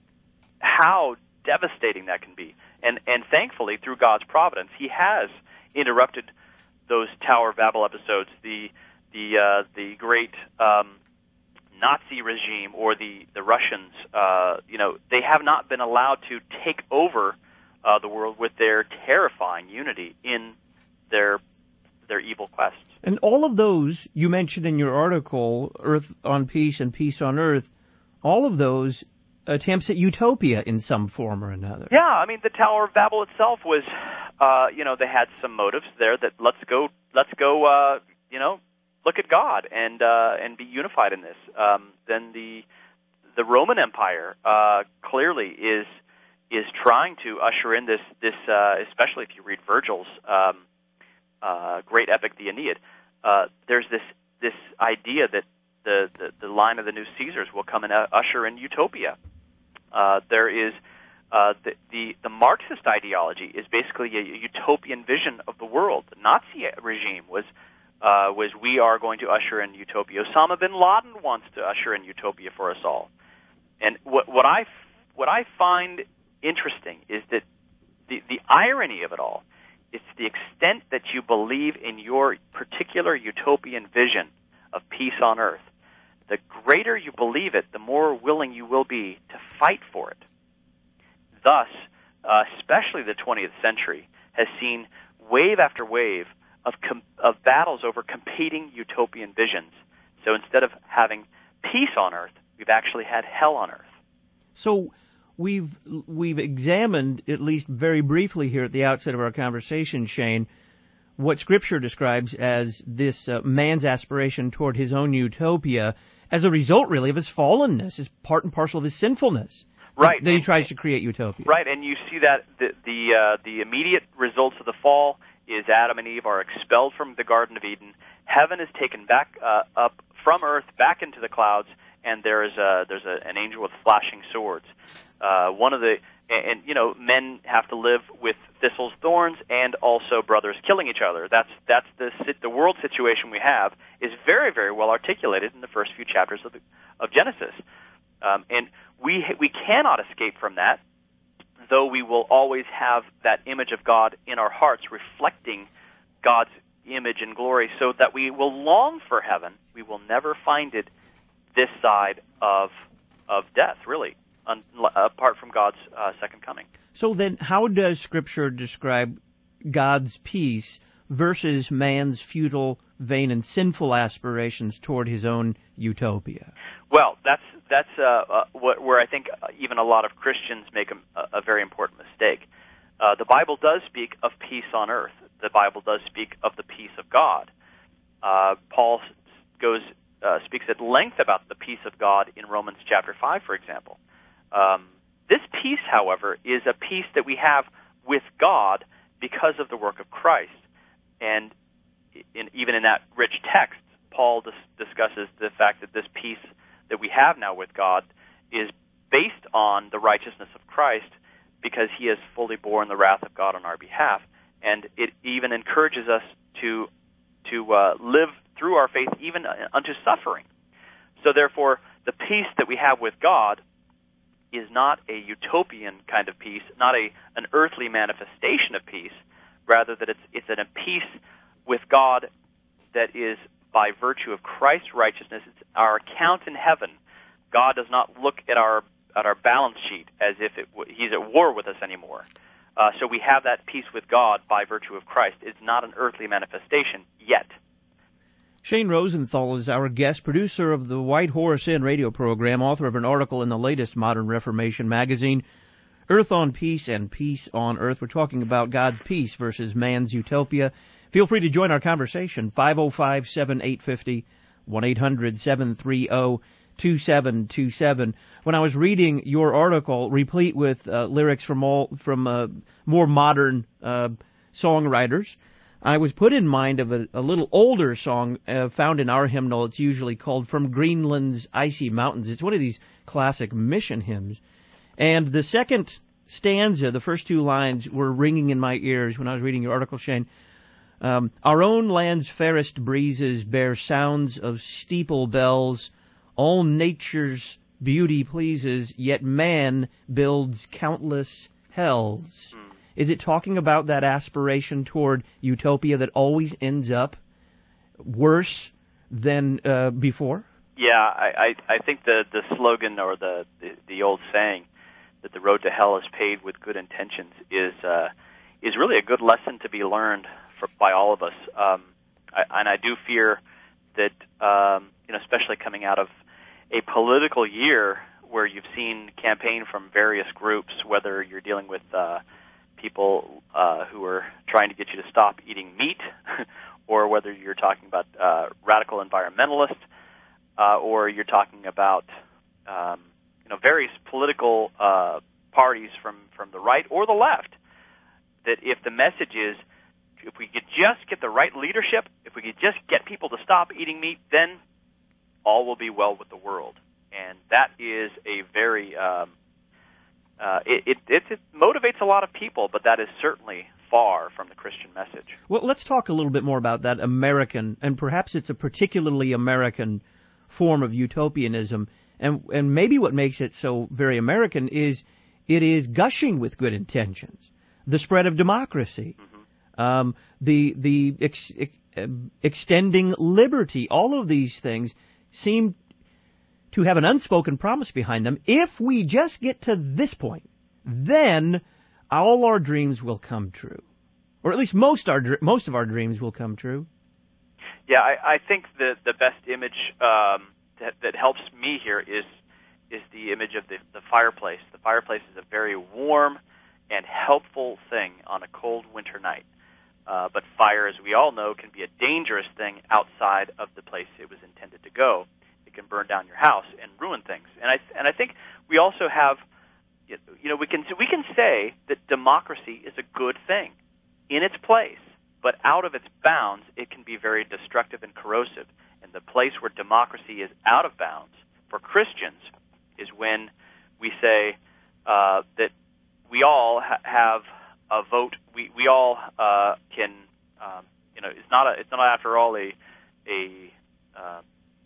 Speaker 6: how devastating that can be. And and thankfully, through God's providence, He has interrupted those Tower of Babel episodes. The the uh, the great um, Nazi regime or the the Russians, uh, you know, they have not been allowed to take over uh, the world with their terrifying unity in their their evil quests.
Speaker 1: And all of those you mentioned in your article, Earth on Peace and Peace on Earth, all of those attempts at utopia in some form or another.
Speaker 6: Yeah, I mean, the Tower of Babel itself was, uh, you know, they had some motives there that let's go, let's go, uh, you know, look at God and uh, and be unified in this. Um, then the the Roman Empire uh, clearly is is trying to usher in this this, uh, especially if you read Virgil's um, uh, great epic, the Aeneid. Uh, there's this this idea that the, the the line of the new Caesars will come and uh, usher in utopia. Uh, there is uh, the, the the Marxist ideology is basically a utopian vision of the world. The Nazi regime was. Uh, was we are going to usher in utopia. Osama bin Laden wants to usher in utopia for us all. And what, what I what I find interesting is that the, the irony of it all is to the extent that you believe in your particular utopian vision of peace on earth, the greater you believe it, the more willing you will be to fight for it. Thus, uh, especially the twentieth century has seen wave after wave Of, com- of battles over competing utopian visions. So instead of having peace on earth, we've actually had hell on earth.
Speaker 1: So we've we've examined, at least very briefly here at the outset of our conversation, Shane, what Scripture describes as this uh, man's aspiration toward his own utopia as a result, really, of his fallenness, as part and parcel of his sinfulness.
Speaker 6: Right.
Speaker 1: That he tries to create utopia.
Speaker 6: Right, and you see that the the, uh, the immediate results of the fall is Adam and Eve are expelled from the Garden of Eden. Heaven is taken back uh, up from earth back into the clouds, and there is a, there's a, an angel with flashing swords. Uh, one of the and, and you know men have to live with thistles, thorns, and also brothers killing each other. That's that's the the world situation we have is very very well articulated in the first few chapters of the, of Genesis, um, and we we cannot escape from that. Though we will always have that image of God in our hearts, reflecting God's image and glory, so that we will long for heaven. We will never find it this side of of death, really, un, apart from God's uh, second coming.
Speaker 1: So then, how does Scripture describe God's peace versus man's futile vain and sinful aspirations toward his own utopia.
Speaker 6: Well, that's that's uh, uh, what, where I think even a lot of Christians make a, a very important mistake. Uh, the Bible does speak of peace on earth. The Bible does speak of the peace of God. Uh, Paul goes uh, speaks at length about the peace of God in Romans chapter five, for example. Um, this peace, however, is a peace that we have with God because of the work of Christ. And in, even in that rich text, Paul dis- discusses the fact that this peace that we have now with God is based on the righteousness of Christ because he has fully borne the wrath of God on our behalf. And it even encourages us to to uh, live through our faith even unto suffering. So therefore, the peace that we have with God is not a utopian kind of peace, not a an earthly manifestation of peace, rather that it's it's a peace with God that is by virtue of Christ's righteousness. It's our account in heaven. God does not look at our at our balance sheet as if it, he's at war with us anymore. Uh, so we have that peace with God by virtue of Christ. It's not an earthly manifestation yet.
Speaker 1: Shane Rosenthal is our guest, producer of the White Horse Inn radio program, author of an article in the latest Modern Reformation magazine, Earth on Peace and Peace on Earth. We're talking about God's peace versus man's utopia. Feel free to join our conversation, five oh five, seven eight five oh, one eight hundred, seven three oh, two seven two seven. When I was reading your article, replete with uh, lyrics from all from uh, more modern uh, songwriters, I was put in mind of a, a little older song uh, found in our hymnal. It's usually called From Greenland's Icy Mountains. It's one of these classic mission hymns. And the second stanza, the first two lines, were ringing in my ears when I was reading your article, Shane. Um, Our own land's fairest breezes bear sounds of steeple bells. All nature's beauty pleases, yet man builds countless hells. Mm. Is it talking about that aspiration toward utopia that always ends up worse than uh, before?
Speaker 6: Yeah, I, I, I think the, the slogan or the, the, the old saying that the road to hell is paved with good intentions is uh, is really a good lesson to be learned for, by all of us. Um, I, and I do fear that, um, you know, especially coming out of a political year where you've seen campaign from various groups, whether you're dealing with uh, people uh, who are trying to get you to stop eating meat, or whether you're talking about uh, radical environmentalists, uh, or you're talking about um, you know various political uh, parties from, from the right or the left, that if the message is, if we could just get the right leadership, if we could just get people to stop eating meat, then all will be well with the world. And that is a very, um, uh, it, it, it motivates a lot of people, but that is certainly far from the Christian message.
Speaker 1: Well, let's talk a little bit more about that American, and perhaps it's a particularly American form of utopianism. And, and maybe what makes it so very American is it is gushing with good intentions. The spread of democracy, mm-hmm. um, the, the ex, ex, extending liberty, all of these things seem to have an unspoken promise behind them. If we just get to this point, then all our dreams will come true, or at least most our most of our dreams will come true.
Speaker 6: Yeah, I, I think the the best image um, that that helps me here is is the image of the, the fireplace. The fireplace is a very warm and helpful thing on a cold winter night. Uh, but fire, as we all know, can be a dangerous thing outside of the place it was intended to go. It can burn down your house and ruin things. And I and I think we also have, you know, we can we can say that democracy is a good thing in its place, but out of its bounds, it can be very destructive and corrosive. And the place where democracy is out of bounds for Christians is when we say uh, that we all ha- have a vote. We we all uh, can, um, you know, it's not a, it's not after all a a uh,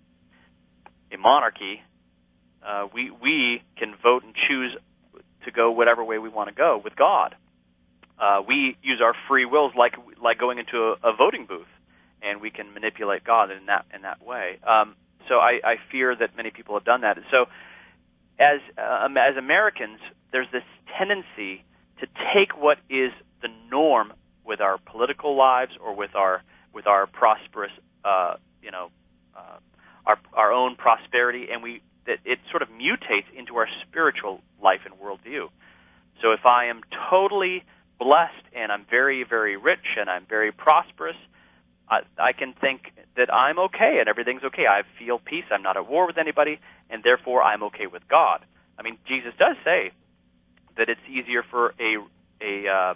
Speaker 6: a monarchy. Uh, we we can vote and choose to go whatever way we want to go with God. Uh, we use our free wills like like going into a, a voting booth, and we can manipulate God in that in that way. Um, so I, I fear that many people have done that. So as uh, as Americans, there's this tendency to take what is the norm with our political lives or with our with our prosperous uh, you know, uh, our our own prosperity, and we that it sort of mutates into our spiritual life and worldview. So if I am totally blessed and I'm very, very rich and I'm very prosperous, I, I can think that I'm okay and everything's okay. I feel peace. I'm not at war with anybody, and therefore I'm okay with God. I mean, Jesus does say that it's easier for a a uh,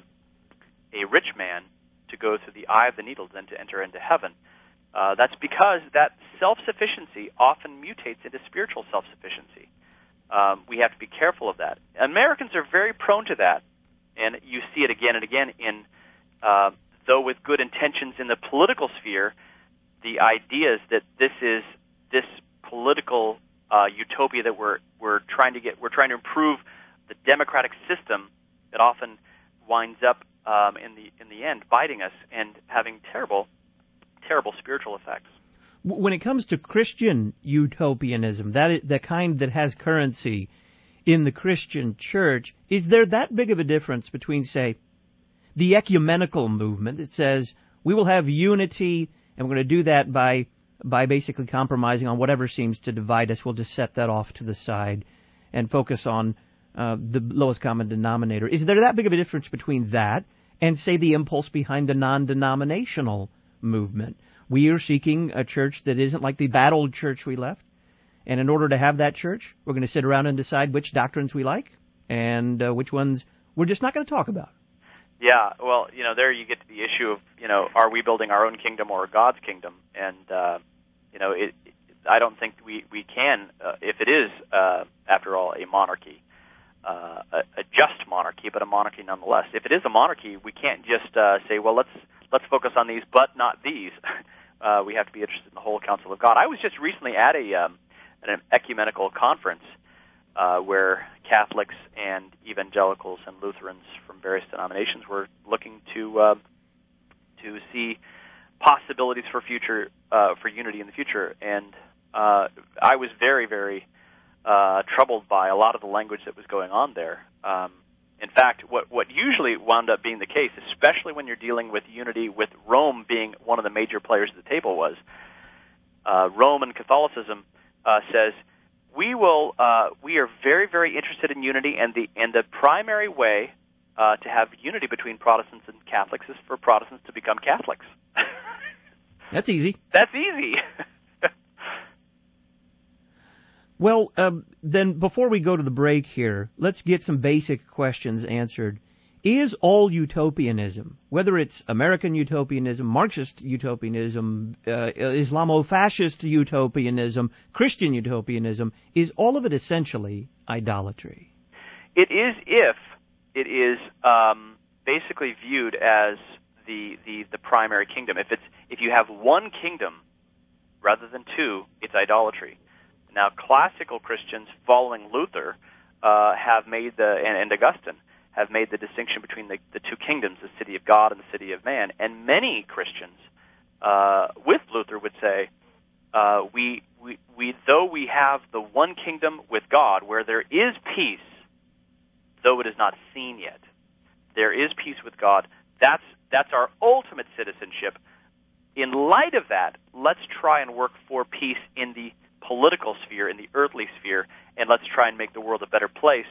Speaker 6: a rich man to go through the eye of the needle than to enter into heaven. Uh, that's because that self-sufficiency often mutates into spiritual self-sufficiency. Um, we have to be careful of that. Americans are very prone to that, and you see it again and again in, uh, though with good intentions in the political sphere, the ideas that this is this political uh, utopia that we're we're trying to get, we're trying to improve the democratic system, that often winds up um, in the in the end biting us and having terrible, terrible spiritual effects.
Speaker 1: When it comes to Christian utopianism, that is, the kind that has currency in the Christian church, is there that big of a difference between, say, the ecumenical movement that says we will have unity and we're going to do that by by basically compromising on whatever seems to divide us? We'll just set that off to the side and focus on uh, the lowest common denominator. Is there that big of a difference between that and, say, the impulse behind the non-denominational movement? We are seeking a church that isn't like the bad old church we left. And in order to have that church, we're going to sit around and decide which doctrines we like and uh, which ones we're just not going to talk about.
Speaker 6: Yeah, well, you know, there you get to the issue of, you know, are we building our own kingdom or God's kingdom? And, uh, you know, it, it, I don't think we, we can, uh, if it is, uh, after all, a monarchy, uh, a, a just monarchy, but a monarchy nonetheless. If it is a monarchy, we can't just uh, say, well, let's let's focus on these, but not these. uh, we have to be interested in the whole counsel of God. I was just recently at a um, at an ecumenical conference uh, where Catholics and evangelicals and Lutherans from various denominations were looking to uh, to see possibilities for future uh, for unity in the future, and uh, I was very, very uh, troubled by a lot of the language that was going on there. Um, in fact, what what usually wound up being the case, especially when you're dealing with unity, with Rome being one of the major players at the table, was uh, Roman Catholicism uh, says we will uh, we are very, very interested in unity, and the and the primary way uh, to have unity between Protestants and Catholics is for Protestants to become Catholics.
Speaker 1: That's easy.
Speaker 6: That's easy.
Speaker 1: Well, um, then before we go to the break here, let's get some basic questions answered. Is all utopianism, whether it's American utopianism, Marxist utopianism, uh, Islamo-fascist utopianism, Christian utopianism, is all of it essentially idolatry?
Speaker 6: It is if it is um, basically viewed as the, the, the primary kingdom. If it's if you have one kingdom rather than two, it's idolatry. Now, classical Christians following Luther uh, have made the and, and Augustine have made the distinction between the, the two kingdoms, the city of God and the city of man. And many Christians, uh, with Luther, would say, uh, we, we, we, though we have the one kingdom with God, where there is peace, though it is not seen yet, there is peace with God. That's that's our ultimate citizenship. In light of that, let's try and work for peace in the political sphere, in the earthly sphere, and let's try and make the world a better place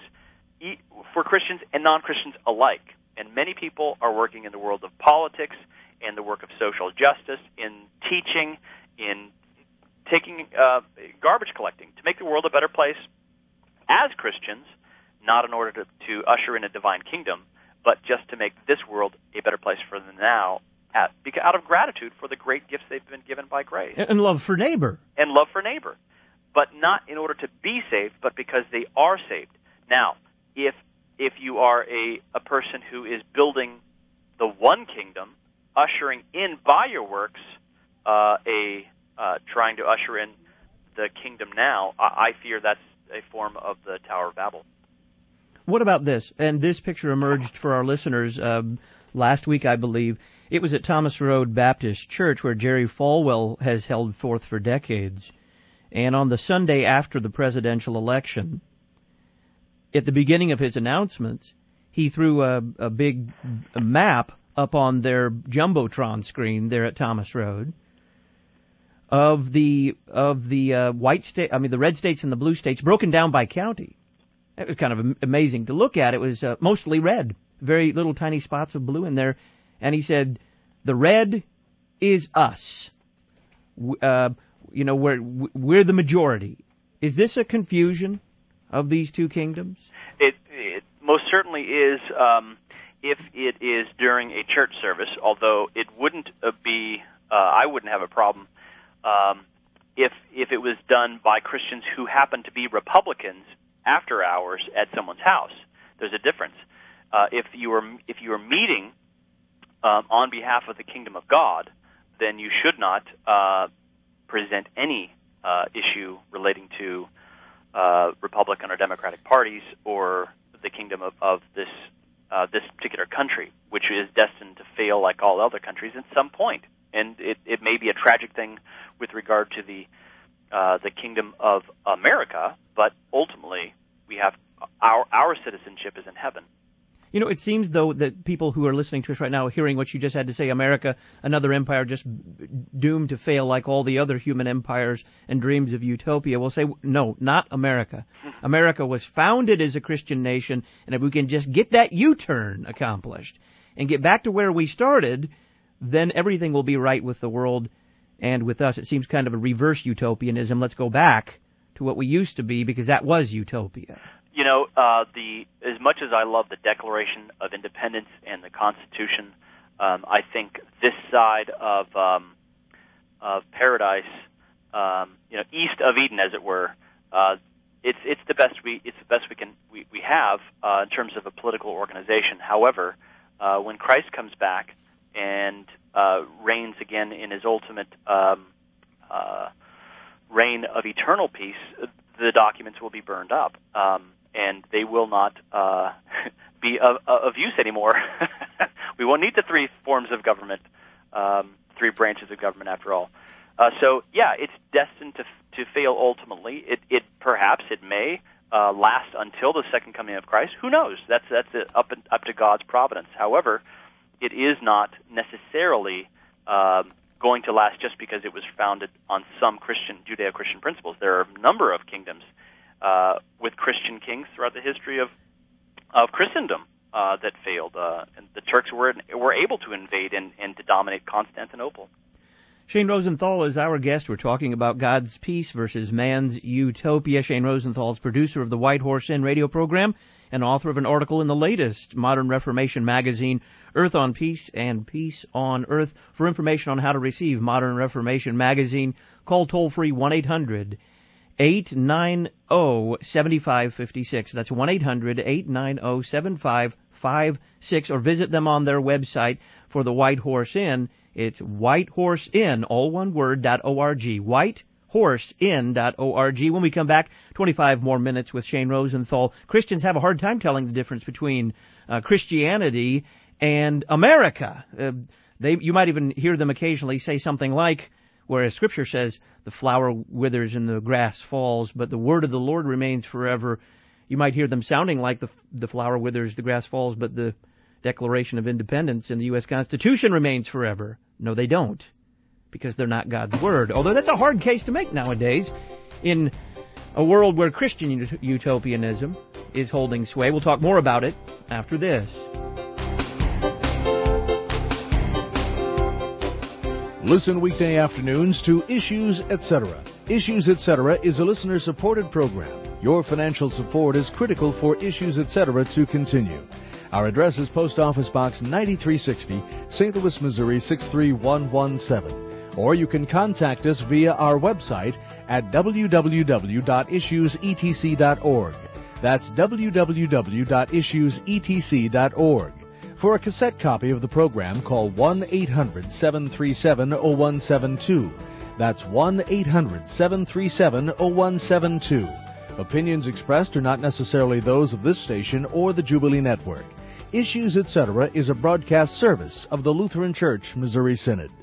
Speaker 6: for Christians and non-Christians alike. And many people are working in the world of politics, in the work of social justice, in teaching, in taking uh, garbage collecting to make the world a better place as Christians, not in order to, to usher in a divine kingdom, but just to make this world a better place for them now, at, out of gratitude for the great gifts they've been given by grace.
Speaker 1: And love for neighbor.
Speaker 6: And love for neighbor. But not in order to be saved, but because they are saved. Now, if if you are a, a person who is building the one kingdom, ushering in by your works, uh, a uh, trying to usher in the kingdom now, I, I fear that's a form of the Tower of Babel.
Speaker 1: What about this? And this picture emerged for our listeners um, last week, I believe. It was at Thomas Road Baptist Church, where Jerry Falwell has held forth for decades. And on the Sunday after the presidential election, at the beginning of his announcements, he threw a, a big map up on their Jumbotron screen there at Thomas Road. of the of the uh, white state, I mean the red states and the blue states, broken down by county. It was kind of amazing to look at. It was uh, mostly red, very little tiny spots of blue in there. And he said, the red is us. Uh, you know, we're we're the majority. Is this a confusion of these two kingdoms?
Speaker 6: It, it most certainly is. Um, if it is during a church service, although it wouldn't uh, be, uh, I wouldn't have a problem. Um, if if it was done by Christians who happen to be Republicans after hours at someone's house, there's a difference. Uh, if you are if you are meeting um, on behalf of the kingdom of God, then you should not uh, present any uh, issue relating to uh, Republican or Democratic parties or the kingdom of, of this uh, this particular country, which is destined to fail like all other countries at some point. And it, it may be a tragic thing with regard to the uh, the kingdom of America, but ultimately we have our our citizenship is in heaven.
Speaker 1: You know, it seems, though, that people who are listening to us right now, hearing what you just had to say, America, another empire just doomed to fail like all the other human empires and dreams of utopia, will say, no, not America. America was founded as a Christian nation, and if we can just get that U-turn accomplished and get back to where we started, then everything will be right with the world and with us. It seems kind of a reverse utopianism. Let's go back to what we used to be, because that was utopia.
Speaker 6: You know, uh, the as much as I love the Declaration of Independence and the Constitution, um, I think this side of um, of paradise, um, you know, east of Eden, as it were, uh, it's it's the best we it's the best we can we we have uh, in terms of a political organization. However, uh, when Christ comes back and uh, reigns again in his ultimate um, uh, reign of eternal peace, the documents will be burned up, um, and they will not uh, be of, of use anymore. We won't need the three forms of government, um, three branches of government, after all. Uh, so, yeah, it's destined to to fail ultimately. It, it perhaps it may uh, last until the second coming of Christ. Who knows? That's that's up and, up to God's providence. However, it is not necessarily um, going to last just because it was founded on some Christian, Judeo-Christian principles. There are a number of kingdoms uh, with Christian kings throughout the history of of Christendom uh, that failed. Uh, and the Turks were were able to invade and, and to dominate Constantinople.
Speaker 1: Shane Rosenthal is our guest. We're talking about God's peace versus man's utopia. Shane Rosenthal is producer of the White Horse Inn radio program and author of an article in the latest Modern Reformation magazine, Earth on Peace and Peace on Earth. For information on how to receive Modern Reformation magazine, call toll-free one eight hundred eight nine zero seven five five six. That's one eight hundred eight nine zero seven five five six, or visit them on their website for the White Horse Inn. It's White Horse Inn, all one word, dot org. White horse inn dot org. When we come back, twenty-five more minutes with Shane Rosenthal. Christians have a hard time telling the difference between uh, Christianity and America. Uh, they, you might even hear them occasionally say something like, whereas Scripture says, the flower withers and the grass falls, but the word of the Lord remains forever. You might hear them sounding like the, the flower withers, the grass falls, but the Declaration of Independence in the U S Constitution remains forever. No, they don't, because they're not God's Word. Although that's a hard case to make nowadays in a world where Christian ut- utopianism is holding sway. We'll talk more about it after this.
Speaker 7: Listen weekday afternoons to Issues, et cetera. Issues, et cetera is a listener-supported program. Your financial support is critical for Issues, et cetera to continue. Our address is Post Office Box ninety-three sixty, Saint Louis, Missouri six three one one seven. Or you can contact us via our website at w w w dot issues e t c dot org. That's w w w dot issues e t c dot org. For a cassette copy of the program, call one eight hundred seven three seven zero one seven two. That's one eight hundred seven three seven zero one seven two. Opinions expressed are not necessarily those of this station or the Jubilee Network. Issues, et cetera is a broadcast service of the Lutheran Church Missouri Synod.